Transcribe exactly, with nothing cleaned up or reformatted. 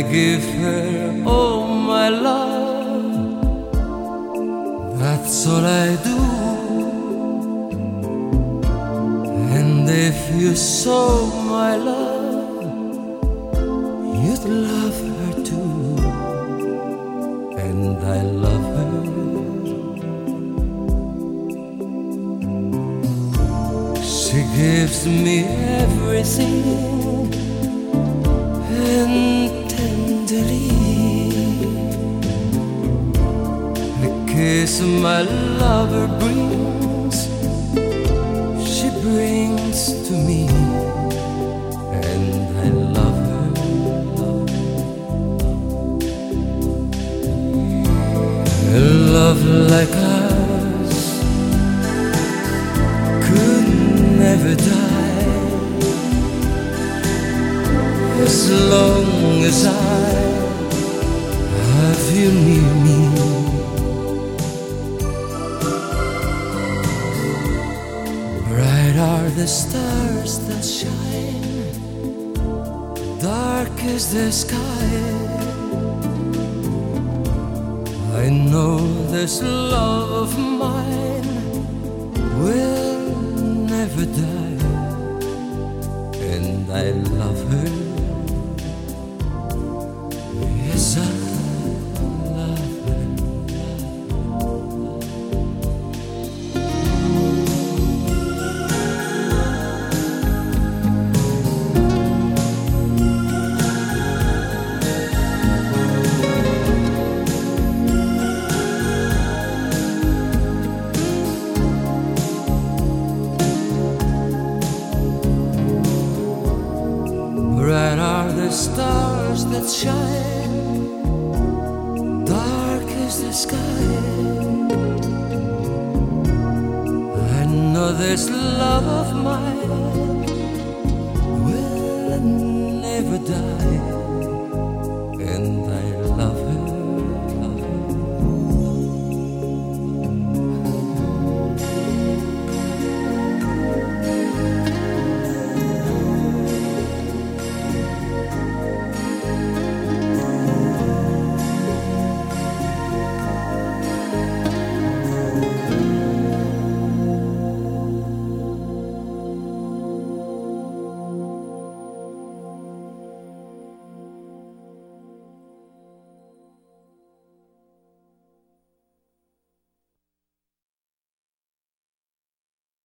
give her all my love, that's all I do. And if you saw my love, you'd love her too. And I love her. She gives me everything, and tenderly the kiss my lover brings, she brings to me. And I love her. A love like ours could never die, as long as I have you near me. Bright are the stars that shine, dark is the sky. I know this love of mine will never die, and I love her. Yes, I love her. Bright are the stars that shine, dark is the sky. I know this love of mine will never die,